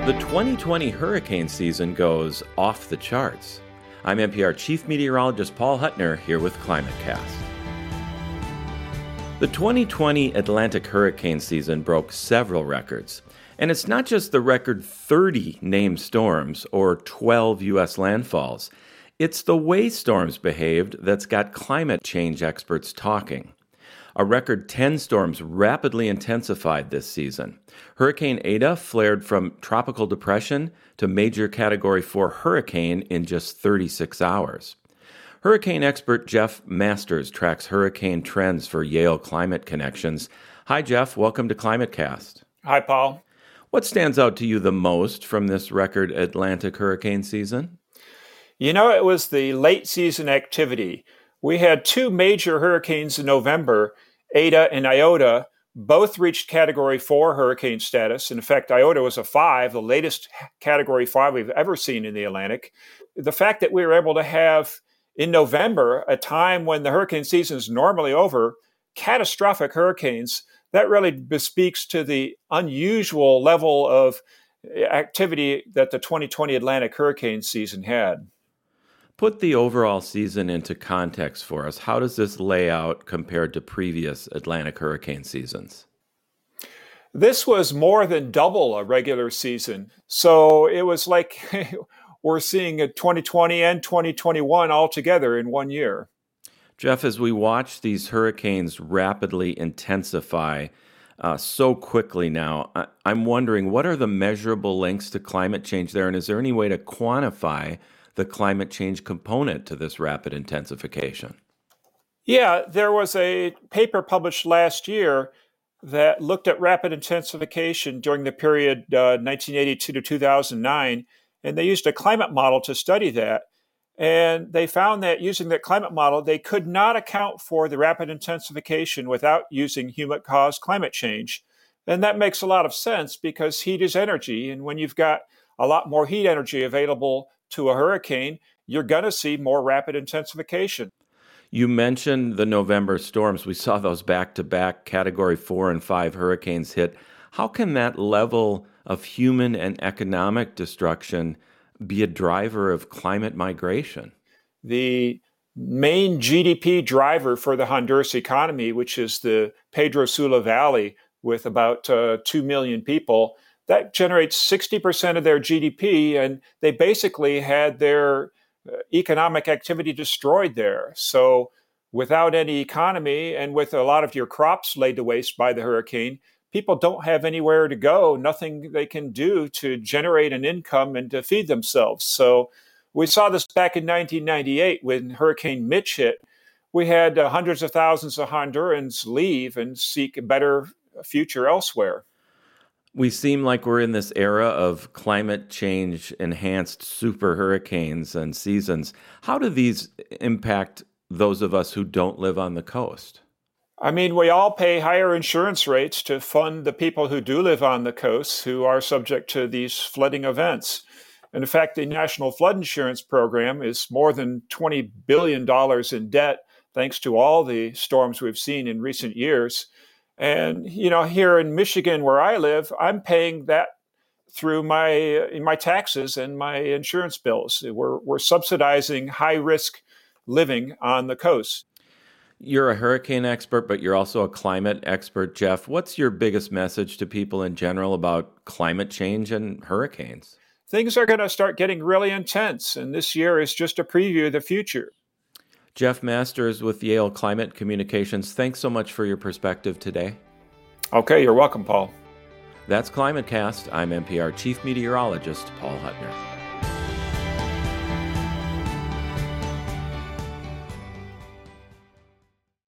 The 2020 hurricane season goes off the charts. I'm NPR Chief Meteorologist Paul Huttner here with ClimateCast. The 2020 Atlantic hurricane season broke several records. And it's not just the record 30 named storms or 12 U.S. landfalls. It's the way storms behaved that's got climate change experts talking. A record 10 storms rapidly intensified this season. Hurricane Eta flared from tropical depression to major Category 4 hurricane in just 36 hours. Hurricane expert Jeff Masters tracks hurricane trends for Yale Climate Connections. Hi, Jeff. Welcome to ClimateCast. Hi, Paul. What stands out to you the most from this record Atlantic hurricane season? You know, it was the late season activity. We had two major hurricanes in November, Eta and Iota. Both reached Category 4 hurricane status. In fact, Iota was a 5, the latest Category 5 we've ever seen in the Atlantic. The fact that we were able to have, in November, a time when the hurricane season is normally over, catastrophic hurricanes, that really bespeaks to the unusual level of activity that the 2020 Atlantic hurricane season had. Put the overall season into context for us. How does this lay out compared to previous Atlantic hurricane seasons? This was more than double a regular season. So it was like we're seeing a 2020 and 2021 all together in 1 year. Jeff, as we watch these hurricanes rapidly intensify so quickly now, I'm wondering, what are the measurable links to climate change there? And is there any way to quantify the climate change component to this rapid intensification? Yeah, there was a paper published last year that looked at rapid intensification during the period 1982 to 2009, and they used a climate model to study that. And they found that using that climate model, they could not account for the rapid intensification without using human-caused climate change. And that makes a lot of sense because heat is energy. And when you've got a lot more heat energy available to a hurricane, you're going to see more rapid intensification. You mentioned the November storms. We saw those back-to-back Category 4 and 5 hurricanes hit. How can that level of human and economic destruction be a driver of climate migration? The main GDP driver for the Honduras economy, which is the Pedro Sula Valley with about 2 million people, that generates 60% of their GDP, and they basically had their economic activity destroyed there. So without any economy and with a lot of your crops laid to waste by the hurricane, people don't have anywhere to go, nothing they can do to generate an income and to feed themselves. So we saw this back in 1998 when Hurricane Mitch hit. We had hundreds of thousands of Hondurans leave and seek a better future elsewhere. We seem like we're in this era of climate change enhanced super hurricanes and seasons. How do these impact those of us who don't live on the coast? I mean, we all pay higher insurance rates to fund the people who do live on the coast who are subject to these flooding events. And in fact, the National Flood Insurance Program is more than $20 billion in debt, thanks to all the storms we've seen in recent years. And, you know, here in Michigan, where I live, I'm paying that through my taxes and my insurance bills. We're subsidizing high-risk living on the coast. You're a hurricane expert, but you're also a climate expert, Jeff. What's your biggest message to people in general about climate change and hurricanes? Things are going to start getting really intense, and this year is just a preview of the future. Jeff Masters with Yale Climate Communications, thanks so much for your perspective today. Okay, you're welcome, Paul. That's ClimateCast. I'm NPR Chief Meteorologist Paul Huttner.